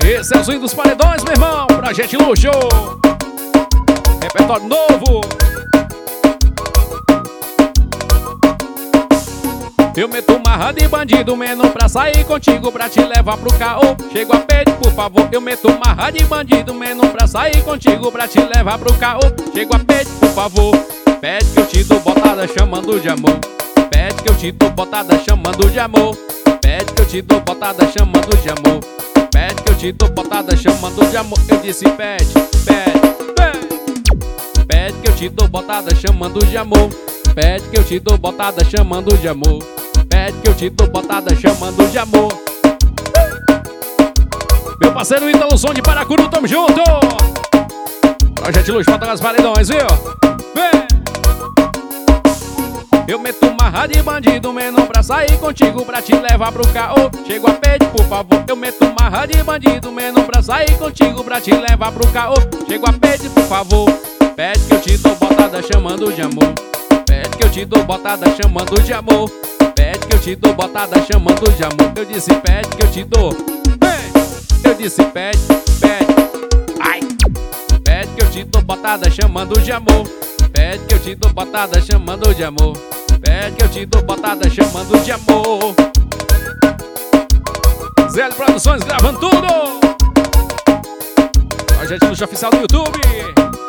Esse é o swing dos paredões, meu irmão. Projeto Luxo. Repertório novo. Eu meto marra de bandido, menos pra sair contigo, pra te levar pro caô. Chego a pedir, por favor. Eu meto marra de bandido, menos pra sair contigo, pra te levar pro caô. Chego a pedir, por favor. Pede que eu te dou botada chamando de amor. Pede que eu te dou botada chamando de amor. Pede que eu te dou botada chamando de amor. Pede que eu te dou botada chamando de amor. Eu disse pede, pede, pede. Pede que eu te dou botada chamando de amor. Pede que eu te dou botada chamando de amor. Pede que eu te dou botada chamando de amor. Meu parceiro Ítalo Som de Paracuru, tamo junto. Projeto Luxo, bota as paredões, viu? Vem! Eu meto marra de bandido, menos pra sair contigo, pra te levar pro caô. Chego a pedir, por favor. Eu meto marra de bandido, menos pra sair contigo, pra te levar pro caô. Chego a pedir, por favor. Pede que eu te dou botada chamando de amor. Pede que eu te dou botada chamando de amor. Pede que eu te dou botada chamando de amor. Eu disse pede que eu te dou. Eu disse pede, pede. Ai. Pede que eu te dou botada chamando de amor. Pede que eu te dou botada chamando de amor. Pede que eu te dou botada chamando de amor. ZL Produções gravando tudo. Projeto Luxo oficial do YouTube.